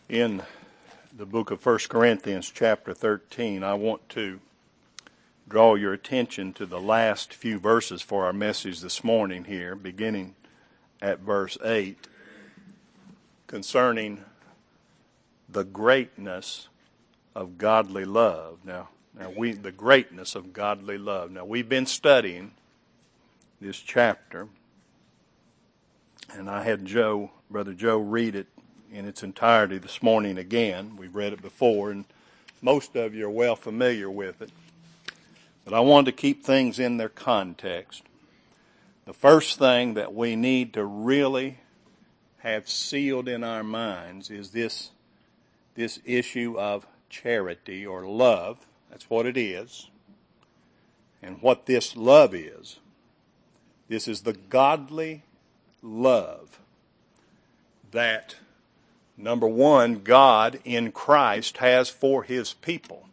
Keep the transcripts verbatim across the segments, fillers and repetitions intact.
in the book of First Corinthians chapter thirteen, I want to draw your attention to the last few verses for our message this morning here, beginning at verse eight, concerning the greatness of godly love. Now, now we the greatness of godly love. Now, we've been studying this chapter, and I had Joe, Brother Joe, read it in its entirety this morning again. We've read it before, and most of you are well familiar with it. But I wanted to keep things in their context. The first thing that we need to really have sealed in our minds is this, this issue of charity or love. That's what it is. And what this love is. This is the godly love that, number one, God in Christ has for His people.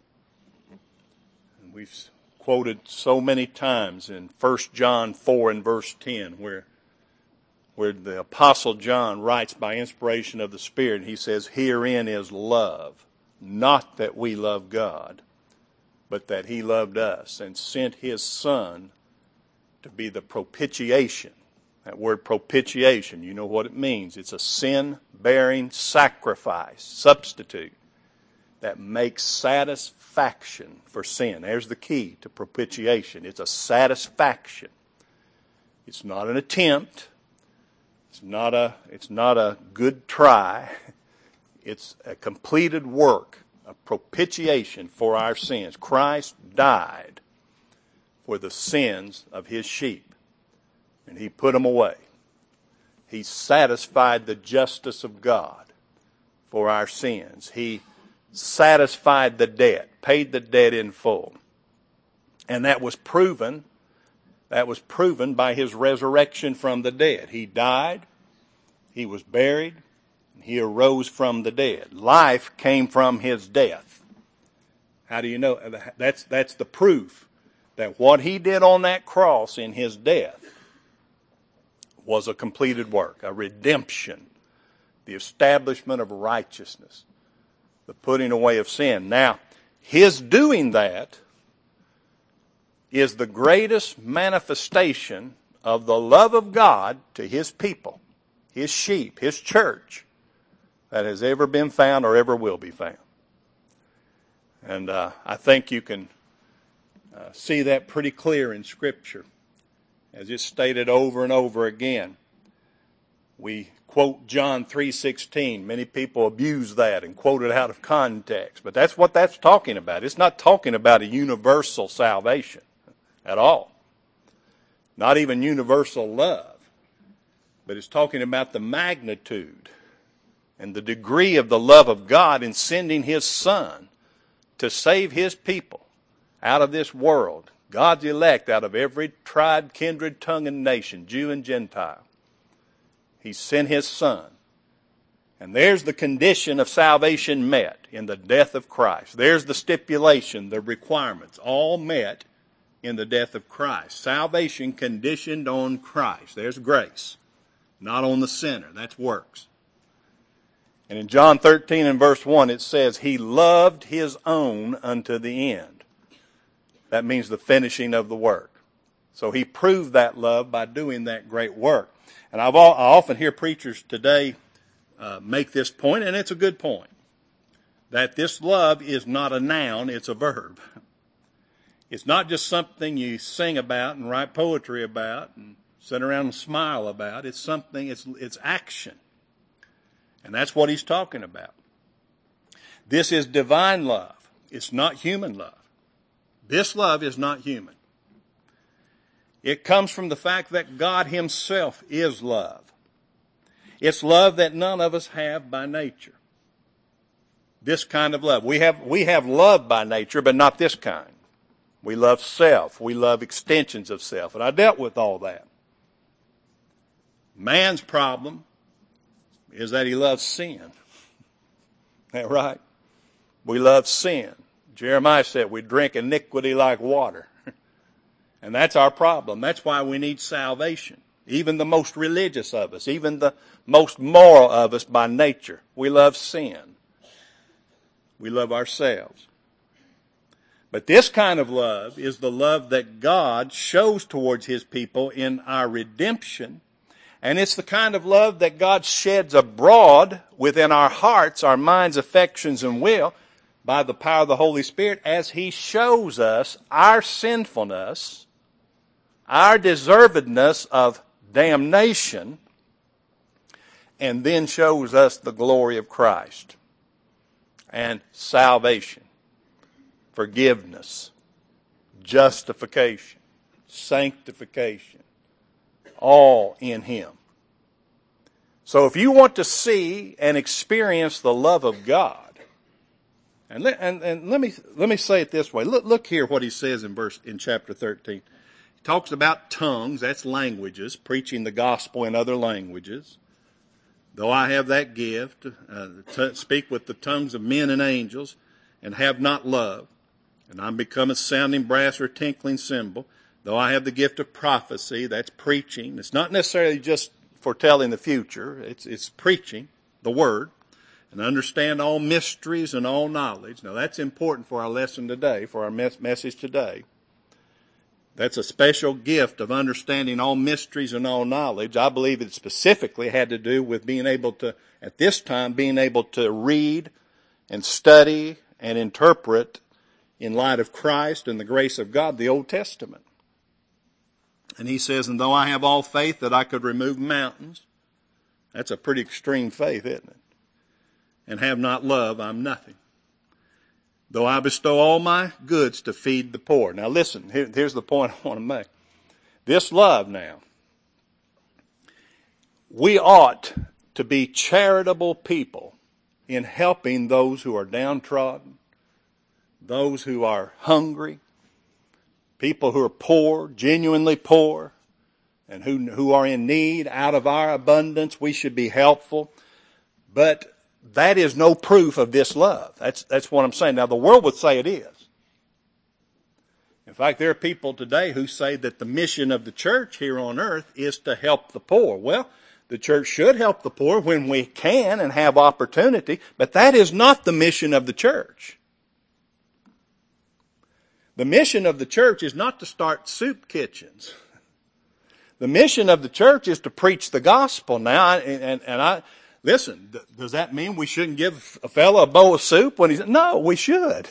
And we've quoted so many times in First John four and verse ten, where, where the Apostle John writes by inspiration of the Spirit, and he says, "Herein is love, not that we love God, but that He loved us and sent His Son to be the propitiation." That word propitiation, you know what it means. It's a sin-bearing sacrifice, substitute, that makes satisfaction for sin. There's the key to propitiation. It's a satisfaction. It's not an attempt. It's not a, it's not a good try. It's a completed work, a propitiation for our sins. Christ died for the sins of His sheep, and He put them away. He satisfied the justice of God for our sins. He satisfied the debt, paid the debt in full. And that was proven, that was proven by His resurrection from the dead. He died, He was buried, and He arose from the dead. Life came from His death. How do you know? That's, that's the proof that what He did on that cross in His death was a completed work, a redemption, the establishment of righteousness, the putting away of sin. Now, His doing that is the greatest manifestation of the love of God to His people, His sheep, His church, that has ever been found or ever will be found. And uh, I think you can uh, see that pretty clear in Scripture, as it's stated over and over again. We quote John three sixteen. Many people abuse that and quote it out of context. But that's what that's talking about. It's not talking about a universal salvation at all. Not even universal love. But it's talking about the magnitude and the degree of the love of God in sending His Son to save His people out of this world. God's elect out of every tribe, kindred, tongue, and nation, Jew and Gentile. He sent His Son. And there's the condition of salvation met in the death of Christ. There's the stipulation, the requirements, all met in the death of Christ. Salvation conditioned on Christ. There's grace, not on the sinner. That's works. And in John thirteen and verse one it says, He loved His own unto the end. That means the finishing of the work. So He proved that love by doing that great work. And I've all, I often hear preachers today uh, make this point, and it's a good point, that this love is not a noun, it's a verb. It's not just something you sing about and write poetry about and sit around and smile about. It's something, it's, it's action. And that's what He's talking about. This is divine love. It's not human love. This love is not human. It comes from the fact that God Himself is love. It's love that none of us have by nature. This kind of love. We have, we have love by nature, but not this kind. We love self. We love extensions of self. And I dealt with all that. Man's problem is that he loves sin. Isn't that right? We love sin. Jeremiah said we drink iniquity like water. And that's our problem. That's why we need salvation. Even the most religious of us, even the most moral of us by nature, we love sin. We love ourselves. But this kind of love is the love that God shows towards his people in our redemption. And it's the kind of love that God sheds abroad within our hearts, our minds, affections, and will by the power of the Holy Spirit as he shows us our sinfulness, our deservedness of damnation, and then shows us the glory of Christ and salvation, forgiveness, justification, sanctification, all in him. So if you want to see and experience the love of God, and let, and, and let me let me say it this way. Look, look here what he says in verse in chapter thirteen. He talks about tongues, that's languages, preaching the gospel in other languages. Though I have that gift, uh, to speak with the tongues of men and angels, and have not love, and I'm become a sounding brass or a tinkling cymbal. Though I have the gift of prophecy, that's preaching. It's not necessarily just foretelling the future. It's, it's preaching the word and understand all mysteries and all knowledge. Now that's important for our lesson today, for our mes- message today. That's a special gift of understanding all mysteries and all knowledge. I believe it specifically had to do with being able to, at this time, being able to read and study and interpret in light of Christ and the grace of God, the Old Testament. And he says, and though I have all faith that I could remove mountains, that's a pretty extreme faith, isn't it? And have not love, I'm nothing. Though I bestow all my goods to feed the poor. Now listen, here, here's the point I want to make. This love now, we ought to be charitable people in helping those who are downtrodden, those who are hungry, people who are poor, genuinely poor, and who, who are in need. Out of our abundance, we should be helpful. But that is no proof of this love. That's, that's what I'm saying. Now, the world would say it is. In fact, there are people today who say that the mission of the church here on earth is to help the poor. Well, the church should help the poor when we can and have opportunity, but that is not the mission of the church. The mission of the church is not to start soup kitchens. The mission of the church is to preach the gospel. Now, and, and, and I, listen, th- does that mean we shouldn't give a fellow a bowl of soup when he's, no, we should.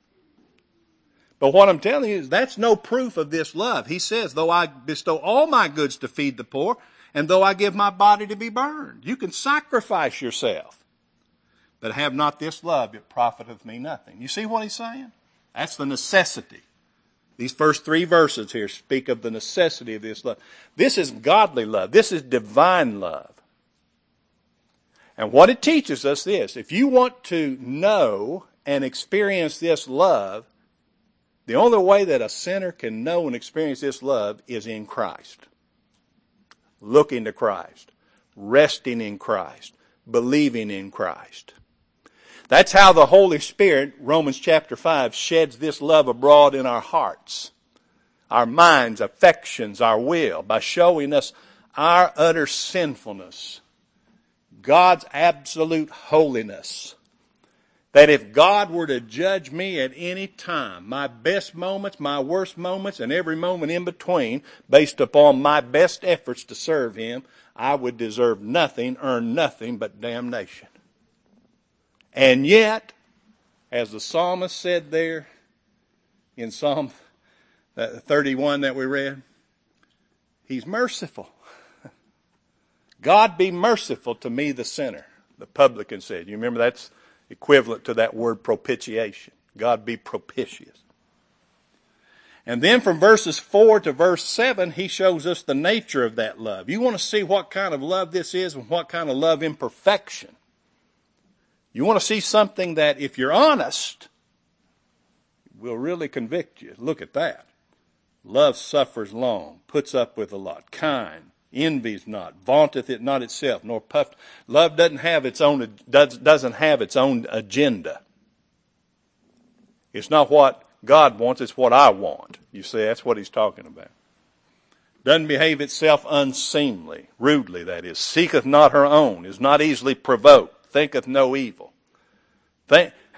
But what I'm telling you is that's no proof of this love. He says, though I bestow all my goods to feed the poor, and though I give my body to be burned. You can sacrifice yourself, but have not this love, it profiteth me nothing. You see what he's saying? That's the necessity. These first three verses here speak of the necessity of this love. This is godly love. This is divine love. And what it teaches us this, if you want to know and experience this love, the only way that a sinner can know and experience this love is in Christ. Looking to Christ. Resting in Christ. Believing in Christ. That's how the Holy Spirit, Romans chapter five, sheds this love abroad in our hearts, our minds, affections, our will, by showing us our utter sinfulness, God's absolute holiness. That if God were to judge me at any time, my best moments, my worst moments, and every moment in between, based upon my best efforts to serve him, I would deserve nothing, earn nothing but damnation. And yet, as the psalmist said there in Psalm thirty-one that we read, he's merciful. God be merciful to me, the sinner, the publican said. You remember that's equivalent to that word propitiation. God be propitious. And then from verses four to verse seven, he shows us the nature of that love. You want to see what kind of love this is and what kind of love in perfection. You want to see something that, if you're honest, will really convict you. Look at that. Love suffers long, puts up with a lot, kind, envies not, vaunteth it not itself, nor puffed. Love doesn't have its own doesn't have its own agenda. It's not what God wants, it's what I want. You see, that's what he's talking about. Doesn't behave itself unseemly, rudely, that is, seeketh not her own, is not easily provoked, thinketh no evil. Think, how,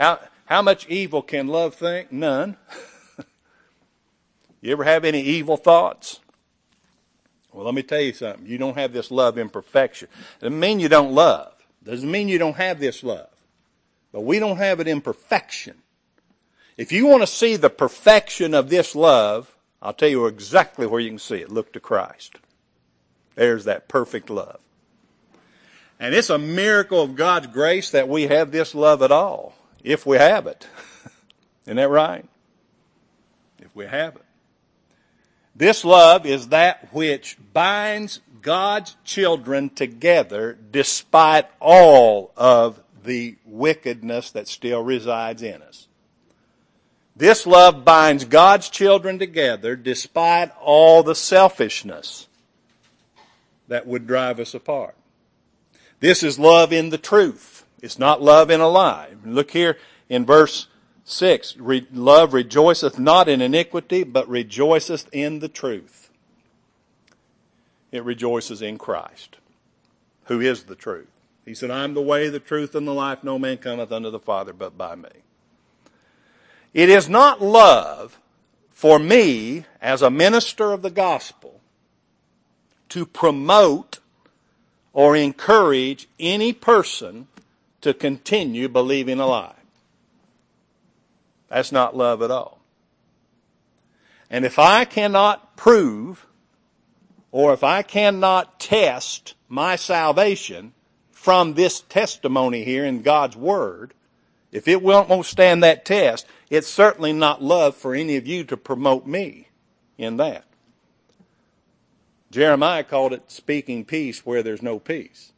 How much evil can love think? None. You ever have any evil thoughts? Well, let me tell you something. You don't have this love in perfection. It doesn't mean you don't love. It doesn't mean you don't have this love. But we don't have it in perfection. If you want to see the perfection of this love, I'll tell you exactly where you can see it. Look to Christ. There's that perfect love. And it's a miracle of God's grace that we have this love at all, if we have it. Isn't that right? If we have it. This love is that which binds God's children together despite all of the wickedness that still resides in us. This love binds God's children together despite all the selfishness that would drive us apart. This is love in the truth. It's not love in a lie. Look here in verse six. Re- love rejoiceth not in iniquity, but rejoiceth in the truth. It rejoices in Christ, who is the truth. He said, I am the way, the truth, and the life. No man cometh unto the Father but by me. It is not love for me, as a minister of the gospel, to promote or encourage any person to continue believing a lie. That's not love at all. And if I cannot prove, or if I cannot test my salvation from this testimony here in God's Word, if it won't stand that test, it's certainly not love for any of you to promote me in that. Jeremiah called it speaking peace where there's no peace.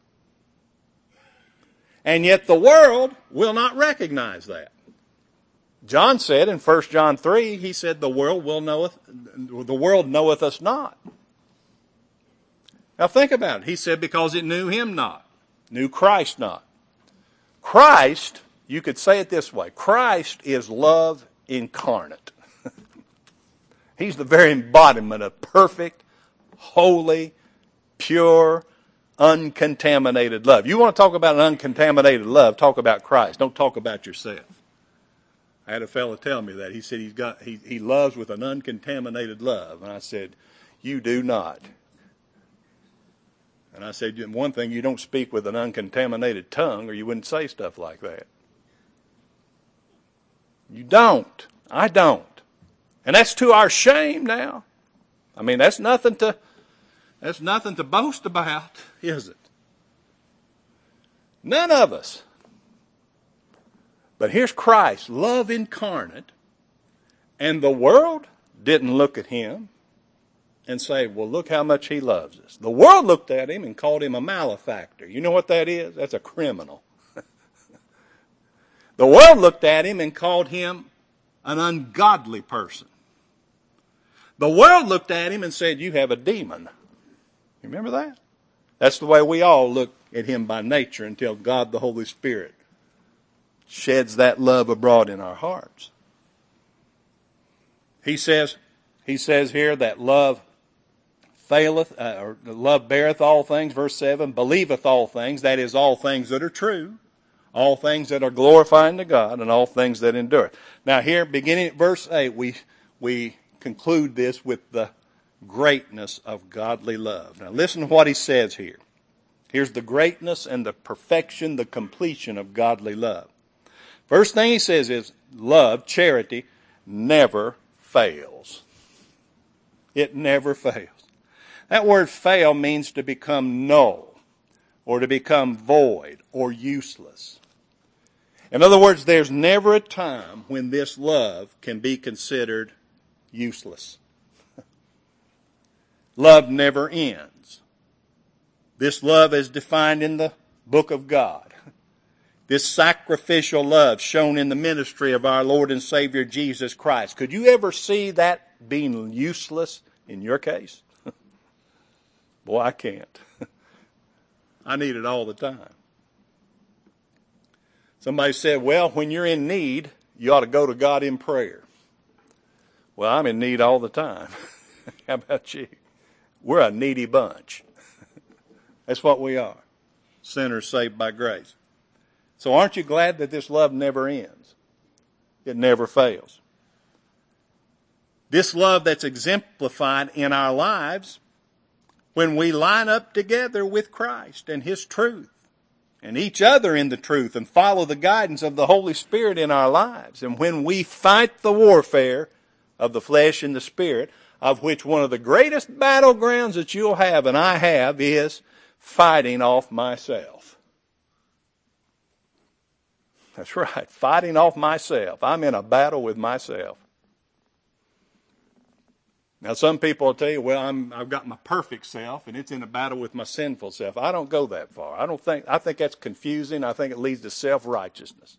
And yet the world will not recognize that. John said in First John three, he said, the world will knoweth, the world knoweth us not. Now think about it. He said because it knew him not, knew Christ not. Christ, you could say it this way, Christ is love incarnate. He's the very embodiment of perfect, holy, pure, uncontaminated love. You want to talk about an uncontaminated love, talk about Christ. Don't talk about yourself. I had a fellow tell me that. He said he's got he, he loves with an uncontaminated love. And I said, you do not. And I said, one thing, you don't speak with an uncontaminated tongue or you wouldn't say stuff like that. You don't. I don't. And that's to our shame now. I mean, that's nothing to that's nothing to boast about, is it? None of us. But here's Christ, love incarnate, and the world didn't look at him and say, well, look how much he loves us. The world looked at him and called him a malefactor. You know what that is? That's a criminal. The world looked at him and called him an ungodly person. The world looked at him and said, you have a demon. You remember that? That's the way we all look at him by nature until God the Holy Spirit sheds that love abroad in our hearts. He says, he says here that love faileth, uh, or love beareth all things, verse seven, believeth all things, that is all things that are true, all things that are glorifying to God, and all things that endure. Now here, beginning at verse eight, we, we conclude this with the greatness of godly love. Now listen to what he says here. Here's the greatness and the perfection, the completion of godly love. First thing he says is love, charity, never fails. It never fails. That word fail means to become null or to become void or useless. In other words, there's never a time when this love can be considered useless. Love never ends. This love is defined in the book of God. This sacrificial love shown in the ministry of our Lord and Savior Jesus Christ. Could you ever see that being useless in your case? Boy, I can't. I need it all the time. Somebody said, well, when you're in need, you ought to go to God in prayer. Well, I'm in need all the time. How about you? We're a needy bunch. That's what we are. Sinners saved by grace. So aren't you glad that this love never ends? It never fails. This love that's exemplified in our lives when we line up together with Christ and His truth and each other in the truth and follow the guidance of the Holy Spirit in our lives. And when we fight the warfare of the flesh and the spirit, of which one of the greatest battlegrounds that you'll have and I have is fighting off myself. That's right, fighting off myself. I'm in a battle with myself. Now, some people will tell you, well, I'm, I've got my perfect self, and it's in a battle with my sinful self. I don't go that far. I don't think, I think that's confusing. I think it leads to self-righteousness.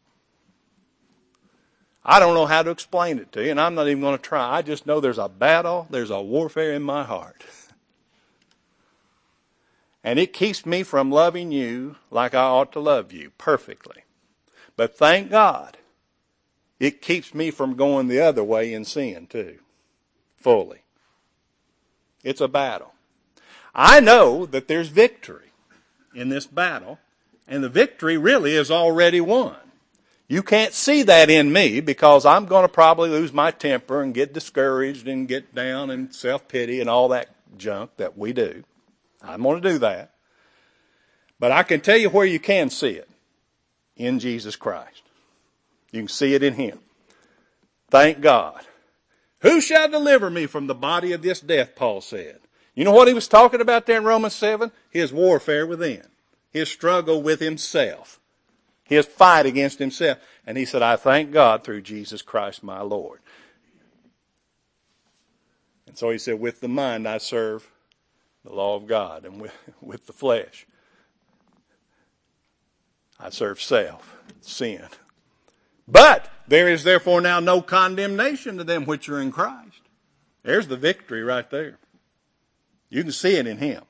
I don't know how to explain it to you, and I'm not even going to try. I just know there's a battle, there's a warfare in my heart. And it keeps me from loving you like I ought to love you perfectly. But thank God, it keeps me from going the other way in sin too, fully. It's a battle. I know that there's victory in this battle, and the victory really is already won. You can't see that in me because I'm going to probably lose my temper and get discouraged and get down and self-pity and all that junk that we do. I'm going to do that. But I can tell you where you can see it. In Jesus Christ. You can see it in Him. Thank God. Who shall deliver me from the body of this death, Paul said. You know what he was talking about there in Romans seven? His warfare within. His struggle with himself. His fight against himself. And he said, I thank God through Jesus Christ my Lord. And so he said, with the mind I serve the law of God, and with, with the flesh I serve self, sin. But there is therefore now no condemnation to them which are in Christ. There's the victory right there. You can see it in Him.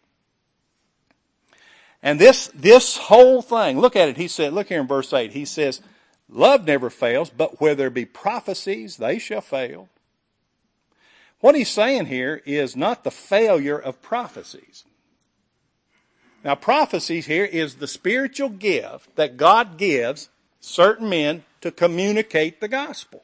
And this, this whole thing, look at it. He said, look here in verse eight. He says, love never fails, but where there be prophecies, they shall fail. What he's saying here is not the failure of prophecies. Now, prophecies here is the spiritual gift that God gives certain men to communicate the gospel.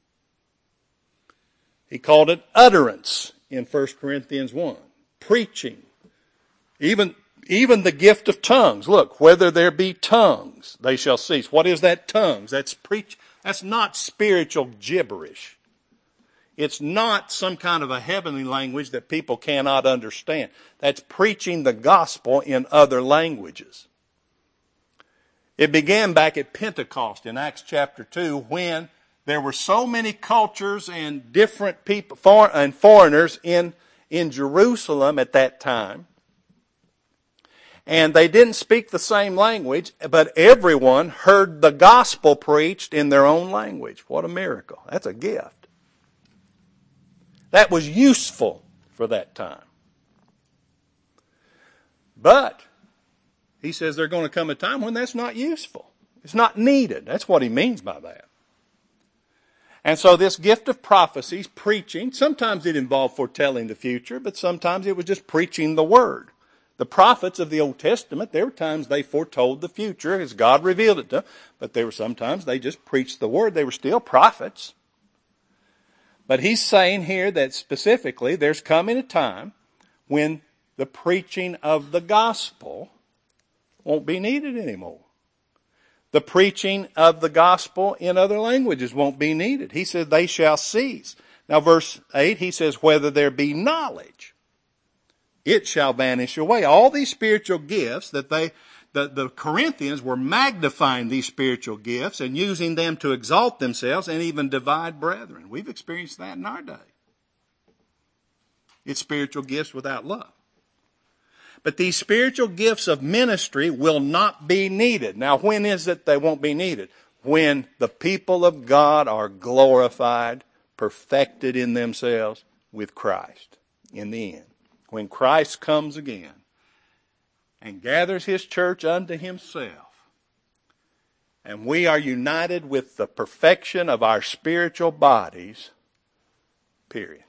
He called it utterance in First Corinthians one. Preaching. Even, even the gift of tongues. Look, whether there be tongues, they shall cease. What is that tongues? That's preach. That's not spiritual gibberish. It's not some kind of a heavenly language that people cannot understand. That's preaching the gospel in other languages. It began back at Pentecost in Acts chapter two when there were so many cultures and different people for, and foreigners in, in Jerusalem at that time. And they didn't speak the same language, but everyone heard the gospel preached in their own language. What a miracle. That's a gift. That was useful for that time. But he says there's going to come a time when that's not useful. It's not needed. That's what he means by that. And so this gift of prophecies, preaching, sometimes it involved foretelling the future, but sometimes it was just preaching the word. The prophets of the Old Testament, there were times they foretold the future as God revealed it to them, but there were sometimes they just preached the word. They were still prophets. But he's saying here that specifically there's coming a time when the preaching of the gospel won't be needed anymore. The preaching of the gospel in other languages won't be needed. He said they shall cease. Now verse eight, he says, whether there be knowledge, it shall vanish away. All these spiritual gifts that they, the, the Corinthians were magnifying these spiritual gifts and using them to exalt themselves and even divide brethren. We've experienced that in our day. It's spiritual gifts without love. But these spiritual gifts of ministry will not be needed. Now, when is it they won't be needed? When the people of God are glorified, perfected in themselves with Christ in the end. When Christ comes again and gathers His church unto Himself, and we are united with the perfection of our spiritual bodies, period.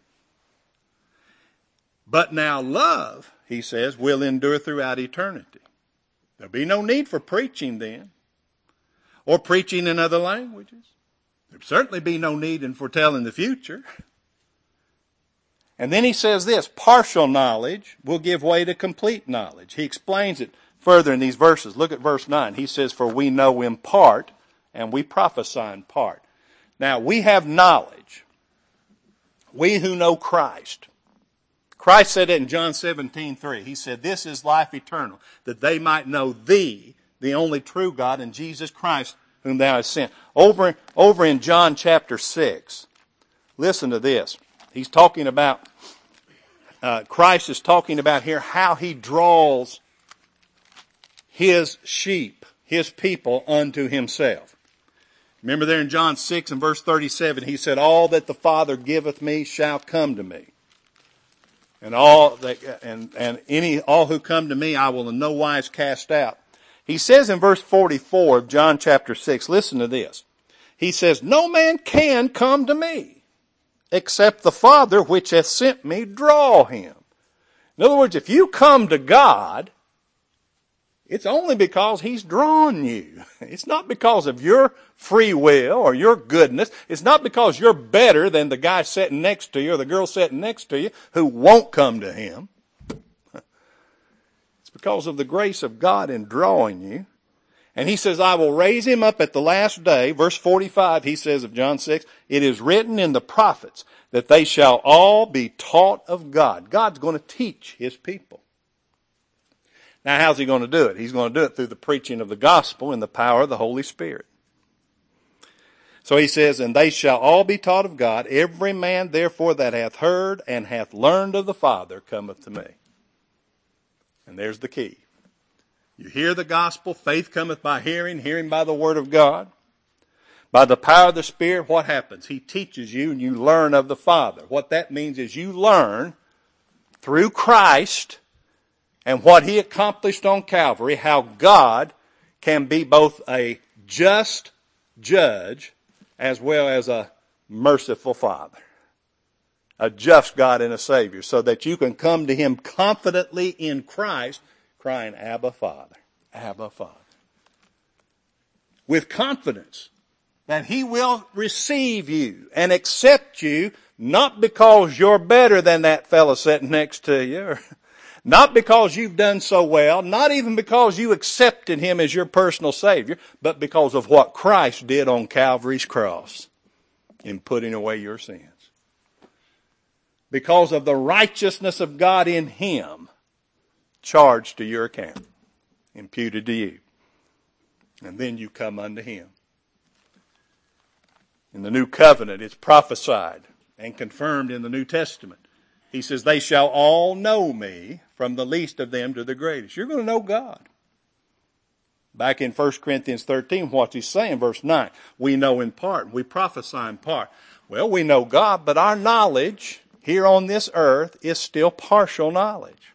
But now love, he says, will endure throughout eternity. There'll be no need for preaching then, or preaching in other languages, There'd certainly be no need in foretelling the future. And then he says this, partial knowledge will give way to complete knowledge. He explains it further in these verses. Look at verse nine. He says, for we know in part, and we prophesy in part. Now, we have knowledge. We who know Christ. Christ said it in John seventeen three. He said, this is life eternal, that they might know thee, the only true God, and Jesus Christ, whom thou hast sent. Over, over in John chapter six, listen to this. He's talking about, uh, Christ is talking about here how he draws his sheep, his people, unto himself. Remember there in John six and verse thirty-seven, he said, all that the Father giveth me shall come to me. And all that, and, and any, all who come to me I will in no wise cast out. He says in verse forty-four of John chapter six, listen to this. He says, no man can come to me, except the Father which hath sent me draw him. In other words, if you come to God, it's only because he's drawn you. It's not because of your free will or your goodness. It's not because you're better than the guy sitting next to you or the girl sitting next to you who won't come to him. It's because of the grace of God in drawing you. And he says, I will raise him up at the last day. Verse forty-five, he says of John six, it is written in the prophets that they shall all be taught of God. God's going to teach his people. Now, how's he going to do it? He's going to do it through the preaching of the gospel and the power of the Holy Spirit. So he says, and they shall all be taught of God. Every man, therefore, that hath heard and hath learned of the Father cometh to me. And there's the key. You hear the gospel, faith cometh by hearing, hearing by the word of God. By the power of the Spirit, what happens? He teaches you and you learn of the Father. What that means is you learn through Christ and what he accomplished on Calvary, how God can be both a just judge as well as a merciful Father. A just God and a Savior, so that you can come to him confidently in Christ, crying, Abba, Father, Abba, Father. With confidence that he will receive you and accept you, not because you're better than that fellow sitting next to you, or not because you've done so well, not even because you accepted him as your personal Savior, but because of what Christ did on Calvary's cross in putting away your sins. Because of the righteousness of God in him charged to your account, imputed to you. And then you come unto him. In the new covenant, it's prophesied and confirmed in the New Testament. He says, they shall all know me, from the least of them to the greatest. You're going to know God. Back in First Corinthians thirteen, what's he saying? Verse nine, we know in part, we prophesy in part. Well, we know God, but our knowledge here on this earth is still partial knowledge.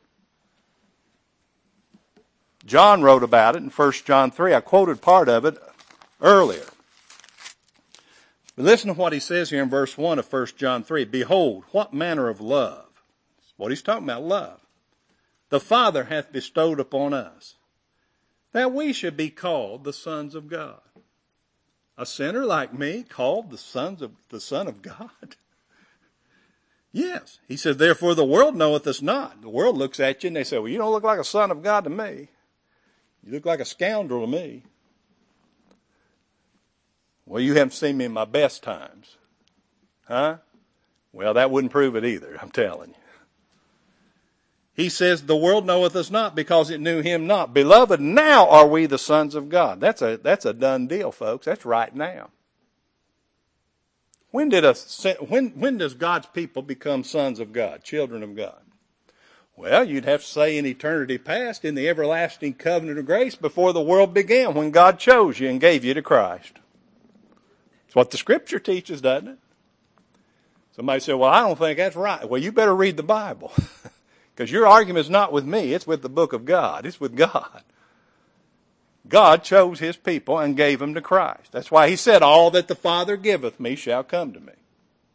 John wrote about it in First John three. I quoted part of it earlier. But listen to what he says here in verse one of First John three. Behold, what manner of love. What he's talking about, love. The Father hath bestowed upon us, that we should be called the sons of God. A sinner like me called the sons of the Son of God? Yes. He says, therefore the world knoweth us not. The world looks at you and they say, well, you don't look like a son of God to me. You look like a scoundrel to me. Well, you haven't seen me in my best times. Huh? Well, that wouldn't prove it either, I'm telling you. He says, the world knoweth us not because it knew him not. Beloved, now are we the sons of God. That's a, that's a done deal, folks. That's right now. When did a, when, when does God's people become sons of God, children of God? Well, you'd have to say in eternity past, in the everlasting covenant of grace, before the world began, when God chose you and gave you to Christ. It's what the Scripture teaches, doesn't it? Somebody said, well, I don't think that's right. Well, you better read the Bible. Because your argument is not with me, it's with the book of God. It's with God. God chose his people and gave them to Christ. That's why he said, all that the Father giveth me shall come to me.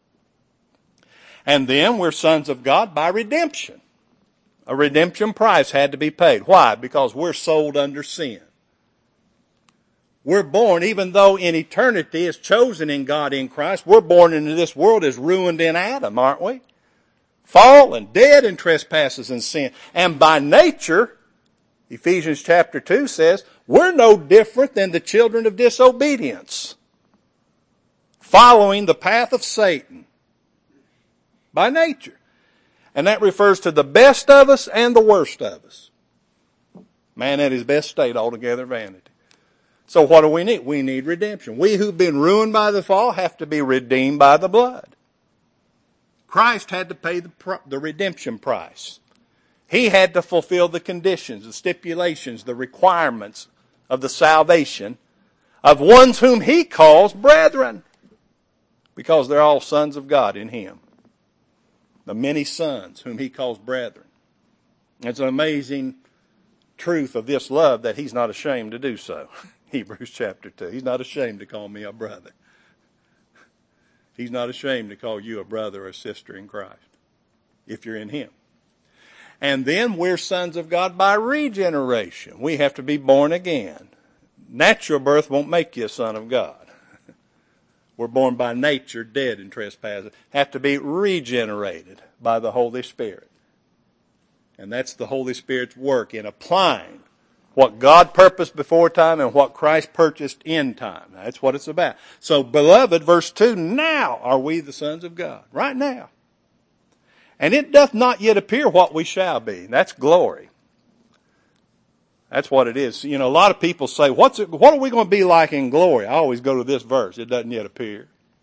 And then we're sons of God by redemption. A redemption price had to be paid. Why? Because we're sold under sin. We're born, even though in eternity is chosen in God in Christ, we're born into this world as ruined in Adam, aren't we? Fallen, dead in trespasses and sin. And by nature, Ephesians chapter two says, we're no different than the children of disobedience, following the path of Satan by nature. And that refers to the best of us and the worst of us. Man at his best state, altogether vanity. So what do we need? We need redemption. We who've been ruined by the fall have to be redeemed by the blood. Christ had to pay the, the redemption price. He had to fulfill the conditions, the stipulations, the requirements of the salvation of ones whom he calls brethren, because they're all sons of God in him. The many sons whom he calls brethren. It's an amazing truth of this love that he's not ashamed to do so. Hebrews chapter two. He's not ashamed to call me a brother. He's not ashamed to call you a brother or a sister in Christ, if you're in him. And then we're sons of God by regeneration. We have to be born again. Natural birth won't make you a son of God. We're born by nature, dead in trespasses. Have to be regenerated by the Holy Spirit. And that's the Holy Spirit's work in applying what God purposed before time and what Christ purchased in time. That's what it's about. So, beloved, verse two, now are we the sons of God. Right now. And it doth not yet appear what we shall be. That's glory. That's what it is. You know, a lot of people say, What's it, what are we going to be like in glory? I always go to this verse. It doesn't yet appear.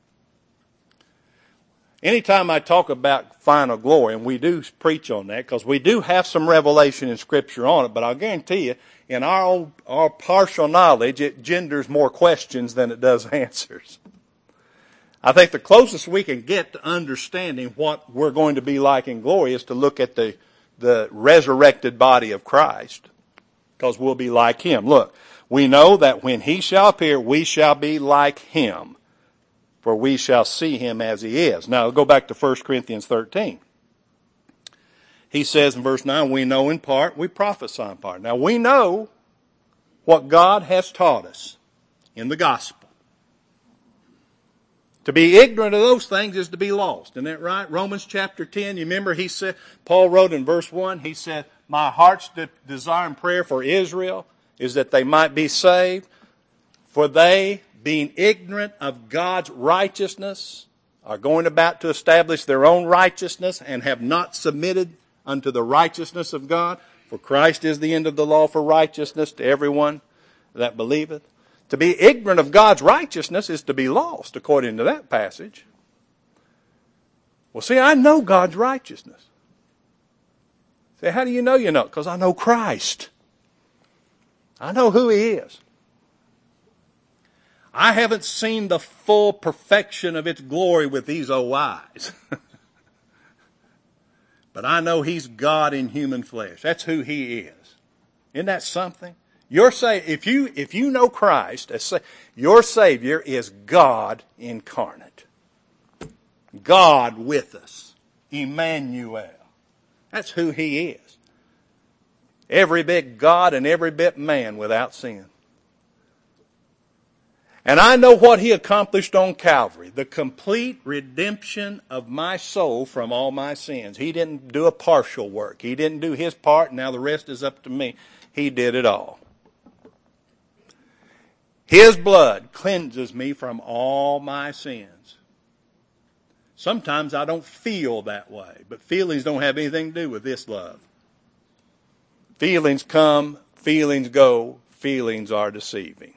Anytime I talk about final glory, and we do preach on that, because we do have some revelation in Scripture on it, but I'll guarantee you, in our own, our partial knowledge, it genders more questions than it does answers. I think the closest we can get to understanding what we're going to be like in glory is to look at the, the resurrected body of Christ, because we'll be like him. Look, we know that when he shall appear, we shall be like him, for we shall see him as he is. Now, go back to First Corinthians thirteen. He says in verse nine, we know in part, we prophesy in part. Now, we know what God has taught us in the gospel. To be ignorant of those things is to be lost. Isn't that right? Romans chapter ten, you remember he said, Paul wrote in verse one, he said, my heart's de- desire and prayer for Israel is that they might be saved, for they, being ignorant of God's righteousness, are going about to establish their own righteousness and have not submitted unto the righteousness of God. For Christ is the end of the law for righteousness to everyone that believeth. To be ignorant of God's righteousness is to be lost, according to that passage. Well, see, I know God's righteousness. Say, how do you know you know? Because I know Christ. I know who he is. I haven't seen the full perfection of its glory with these old eyes. But I know he's God in human flesh. That's who he is. Isn't that something? Your sa- if you if you know Christ, as sa- your Savior is God incarnate. God with us. Emmanuel. That's who he is. Every bit God and every bit man without sin. And I know what he accomplished on Calvary, the complete redemption of my soul from all my sins. He didn't do a partial work. He didn't do his part, now the rest is up to me. He did it all. His blood cleanses me from all my sins. Sometimes I don't feel that way, but feelings don't have anything to do with this love. Feelings come, feelings go, feelings are deceiving.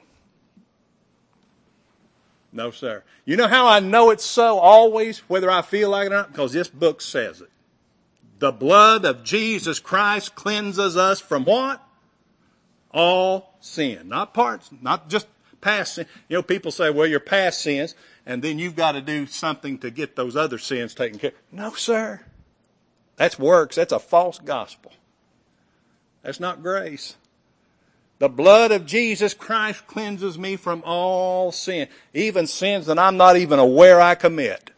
No, sir. You know how I know it's so always, whether I feel like it or not? Because this book says it. The blood of Jesus Christ cleanses us from what? All sin. Not parts, not just past sin. You know, people say, well, your past sins, and then you've got to do something to get those other sins taken care of. No, sir. That's works. That's a false gospel. That's not grace. The blood of Jesus Christ cleanses me from all sin, even sins that I'm not even aware I commit.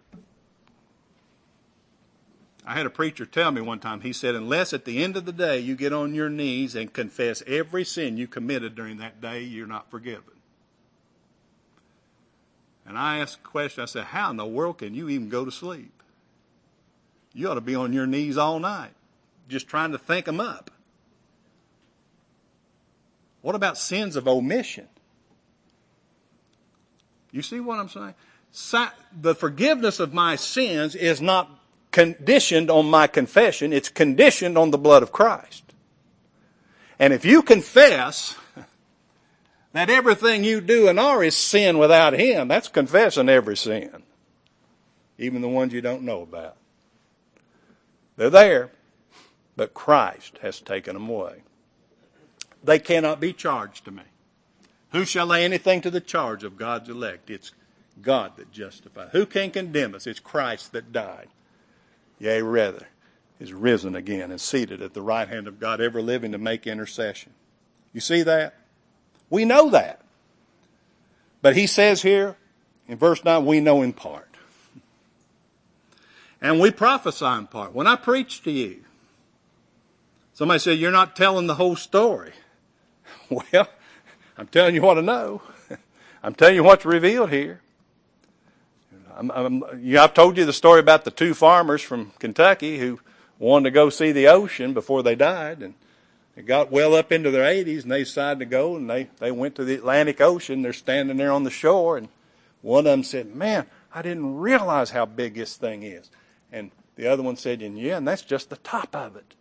I had a preacher tell me one time, he said, unless at the end of the day you get on your knees and confess every sin you committed during that day, you're not forgiven. And I asked a question. I said, how in the world can you even go to sleep? You ought to be on your knees all night, just trying to think them up. What about sins of omission? You see what I'm saying? The forgiveness of my sins is not conditioned on my confession. It's conditioned on the blood of Christ. And if you confess that everything you do and are is sin without Him, that's confessing every sin, even the ones you don't know about. They're there, but Christ has taken them away. They cannot be charged to me. Who shall lay anything to the charge of God's elect? It's God that justifies. Who can condemn us? It's Christ that died. Yea, rather, is risen again and seated at the right hand of God, ever living to make intercession. You see that? We know that. But he says here in verse nine, we know in part. And we prophesy in part. When I preach to you, somebody said, you're not telling the whole story. Well, I'm telling you what I know. I'm telling you what's revealed here. I'm, I'm, you know, I've told you the story about the two farmers from Kentucky who wanted to go see the ocean before they died. And they got well up into their eighties and they decided to go, and they, they went to the Atlantic Ocean. They're standing there on the shore, and one of them said, man, I didn't realize how big this thing is. And the other one said, and yeah, and that's just the top of it.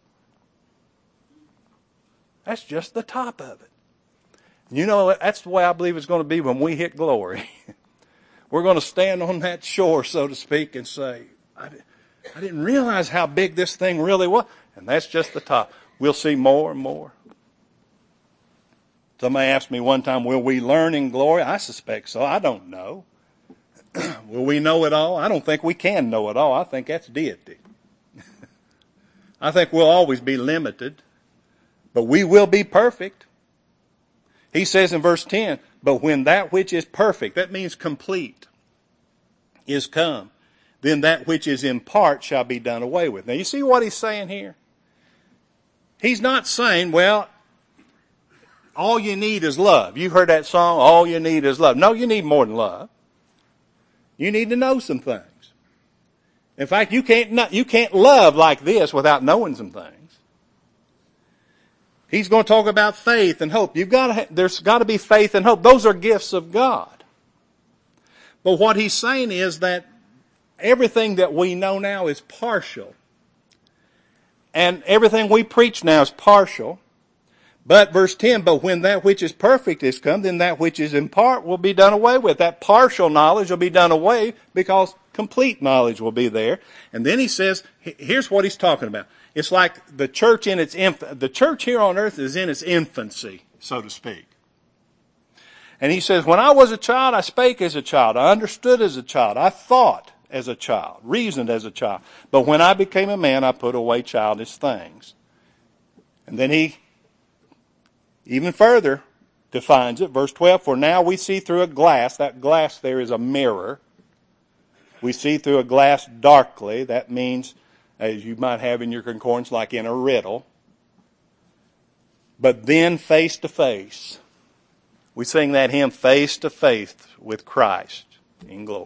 That's just the top of it. You know, that's the way I believe it's going to be when we hit glory. We're going to stand on that shore, so to speak, and say, I, I didn't realize how big this thing really was. And that's just the top. We'll see more and more. Somebody asked me one time, will we learn in glory? I suspect so. I don't know. Will we know it all? I don't think we can know it all. I think that's deity. I think we'll always be limited, but we will be perfect. He says in verse ten, but when that which is perfect, that means complete, is come, then that which is in part shall be done away with. Now you see what he's saying here? He's not saying, well, all you need is love. You've heard that song, all you need is love. No, you need more than love. You need to know some things. In fact, you can't not, you can't love like this without knowing some things. He's going to talk about faith and hope. You've got to, there's got to be faith and hope. Those are gifts of God. But what he's saying is that everything that we know now is partial. And everything we preach now is partial. But verse ten, but when that which is perfect is come, then that which is in part will be done away with. That partial knowledge will be done away because complete knowledge will be there. And then he says, here's what he's talking about. It's like the church in its inf- the church here on earth is in its infancy, so to speak. And he says, when I was a child, I spake as a child. I understood as a child. I thought as a child, reasoned as a child. But when I became a man, I put away childish things. And then he even further defines it. Verse twelve, for now we see through a glass. That glass there is a mirror. We see through a glass darkly. That means, as you might have in your concordance, like in a riddle. But then face to face. We sing that hymn, face to face with Christ in glory.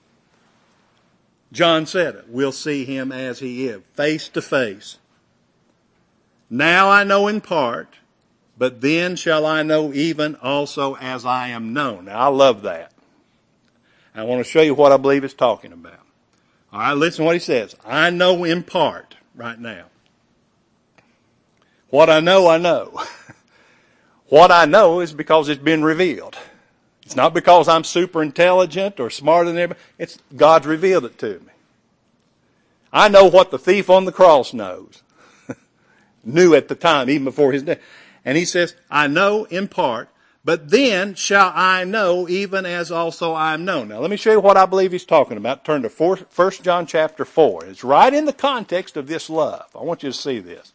John said it. We'll see him as he is, face to face. Now I know in part, but then shall I know even also as I am known. Now I love that. I want to show you what I believe it's talking about. All right, listen to what he says. I know in part right now. What I know, I know. What I know is because it's been revealed. It's not because I'm super intelligent or smarter than everybody. It's God's revealed it to me. I know what the thief on the cross knows. Knew at the time, even before his death. And he says, I know in part, but then shall I know even as also I am known. Now let me show you what I believe he's talking about. Turn to First John chapter four. It's right in the context of this love. I want you to see this.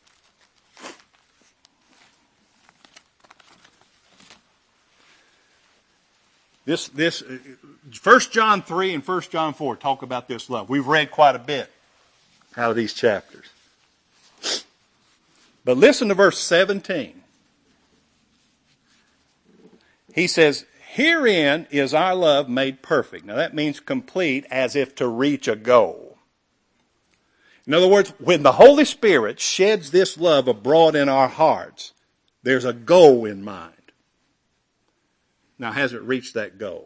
This, this, First John three and First John four talk about this love. We've read quite a bit out of these chapters. But listen to verse seventeen. He says, Herein is our love made perfect. Now that means complete, as if to reach a goal. In other words, when the Holy Spirit sheds this love abroad in our hearts, there's a goal in mind. Now, has it reached that goal?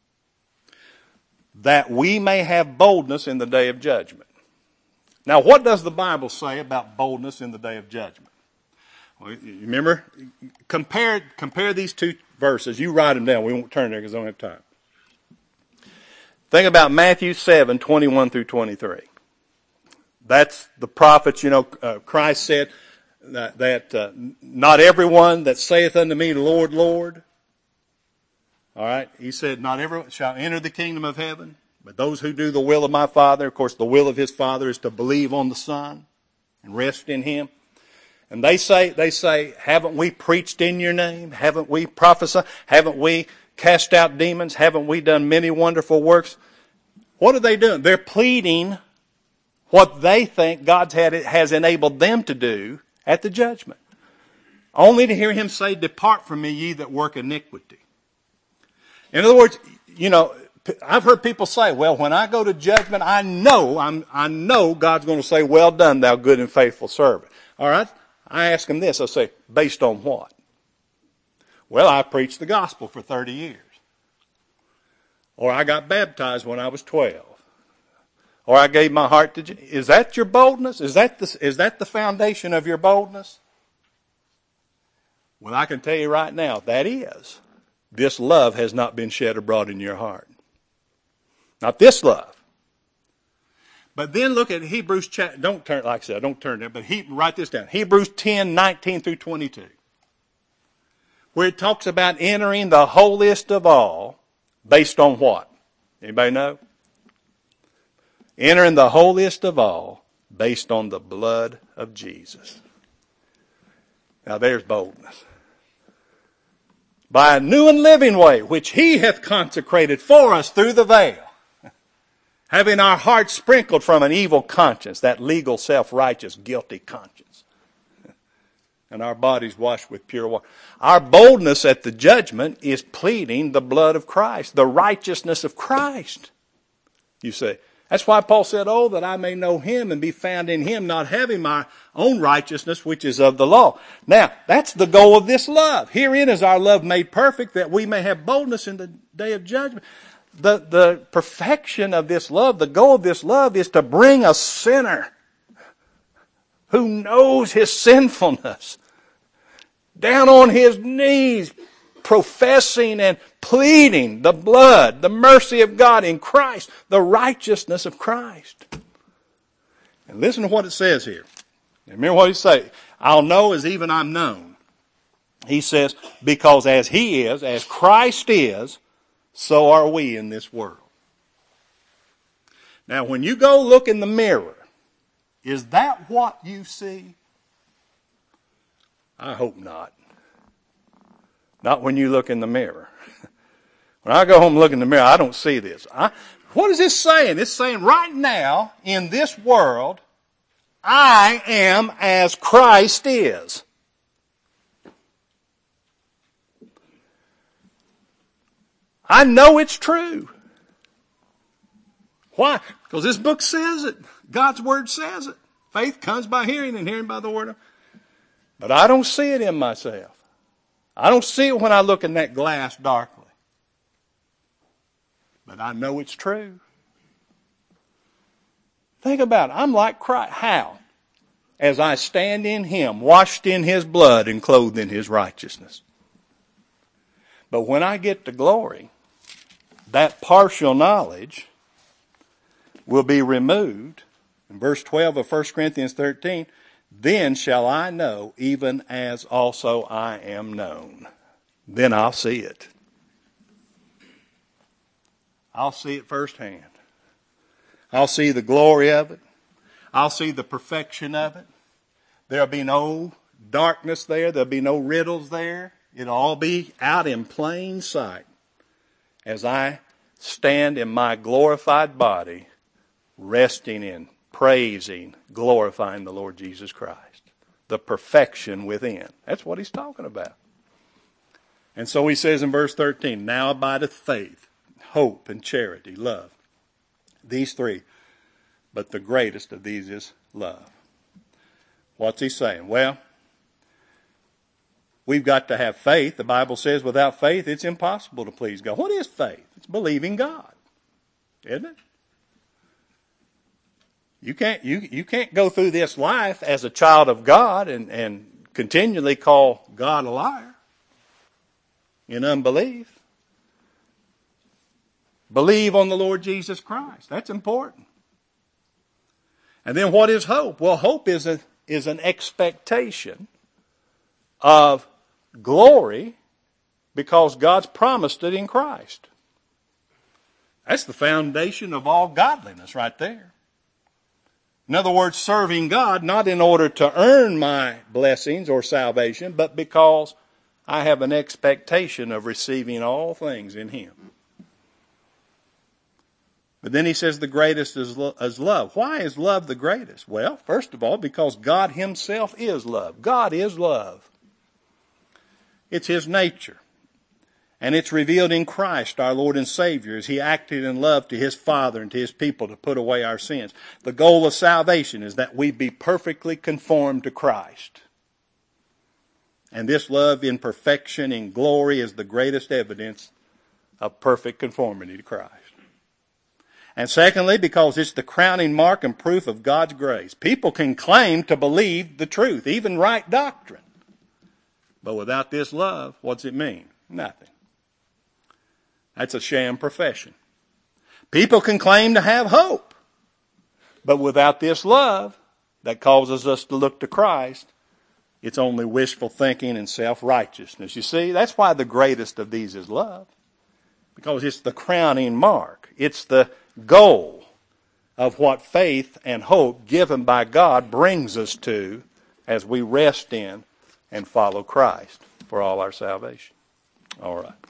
That we may have boldness in the day of judgment. Now, what does the Bible say about boldness in the day of judgment? Well, you remember? Compare, compare these two verses. You write them down. We won't turn there because I don't have time. Think about Matthew seven, twenty-one through twenty-three. That's the prophets, you know, uh, Christ said that, that uh, not everyone that saith unto me, Lord, Lord. All right. He said, not everyone shall enter the kingdom of heaven, but those who do the will of my Father. Of course, the will of his Father is to believe on the Son and rest in him. And they say, they say, haven't we preached in your name? Haven't we prophesied? Haven't we cast out demons? Haven't we done many wonderful works? What are they doing? They're pleading what they think God has enabled them to do at the judgment. Only to hear him say, depart from me, ye that work iniquity. In other words, you know, I've heard people say, well, when I go to judgment, I know, I'm, I know God's going to say, well done, thou good and faithful servant. All right? I ask them this. I say, based on what? Well, I preached the gospel for thirty years. Or I got baptized when I was twelve. Or I gave my heart to Jesus. Is that your boldness? Is that the, is that the foundation of your boldness? Well, I can tell you right now, that is. This love has not been shed abroad in your heart. Not this love. But then look at Hebrews, don't turn, like I said, don't turn there, but he, write this down. Hebrews ten, nineteen through twenty-two. Where it talks about entering the holiest of all, based on what? Anybody know? Entering the holiest of all, based on the blood of Jesus. Now there's boldness. By a new and living way, which he hath consecrated for us through the veil, having our hearts sprinkled from an evil conscience, that legal, self-righteous, guilty conscience, and our bodies washed with pure water. Our boldness at the judgment is pleading the blood of Christ, the righteousness of Christ. You say, that's why Paul said, oh, that I may know him and be found in him, not having my own righteousness, which is of the law. Now, that's the goal of this love. Herein is our love made perfect, that we may have boldness in the day of judgment. The, the perfection of this love, the goal of this love is to bring a sinner who knows his sinfulness down on his knees, professing and pleading the blood, the mercy of God in Christ, the righteousness of Christ. And listen to what it says here. Remember what he says. I'll know as even I'm known. He says, because as he is, as Christ is, so are we in this world. Now, when you go look in the mirror, is that what you see? I hope not. Not when you look in the mirror. When I go home and look in the mirror, I don't see this. I, what is this saying? It's saying right now, in this world, I am as Christ is. I know it's true. Why? Because this book says it. God's Word says it. Faith comes by hearing and hearing by the Word. But I don't see it in myself. I don't see it when I look in that glass darkly. But I know it's true. Think about it. I'm like Christ. How? As I stand in Him, washed in His blood and clothed in His righteousness. But when I get to glory, that partial knowledge will be removed. In verse twelve of First Corinthians thirteen, then shall I know, even as also I am known. Then I'll see it. I'll see it firsthand. I'll see the glory of it. I'll see the perfection of it. There'll be no darkness there. There'll be no riddles there. It'll all be out in plain sight as I stand in my glorified body, resting in, praising, glorifying the Lord Jesus Christ. The perfection within. That's what he's talking about. And so he says in verse thirteen, now abideth faith, hope, and charity, love. These three. But the greatest of these is love. What's he saying? Well, we've got to have faith. The Bible says without faith it's impossible to please God. What is faith? It's believing God, isn't it? You can't, you, you can't go through this life as a child of God and, and continually call God a liar in unbelief. Believe on the Lord Jesus Christ. That's important. And then what is hope? Well, hope is a, is an expectation of glory because God's promised it in Christ. That's the foundation of all godliness right there. In other words, serving God not in order to earn my blessings or salvation, but because I have an expectation of receiving all things in Him. But then he says the greatest is, lo- is love. Why is love the greatest? Well, first of all, because God Himself is love. God is love. It's His nature. And it's revealed in Christ, our Lord and Savior, as He acted in love to His Father and to His people to put away our sins. The goal of salvation is that we be perfectly conformed to Christ. And this love in perfection, in glory, is the greatest evidence of perfect conformity to Christ. And secondly, because it's the crowning mark and proof of God's grace. People can claim to believe the truth, even right doctrine. But without this love, what's it mean? Nothing. That's a sham profession. People can claim to have hope. But without this love that causes us to look to Christ, it's only wishful thinking and self-righteousness. You see, that's why the greatest of these is love. Because it's the crowning mark. It's the goal of what faith and hope given by God brings us to as we rest in and follow Christ for all our salvation. All right.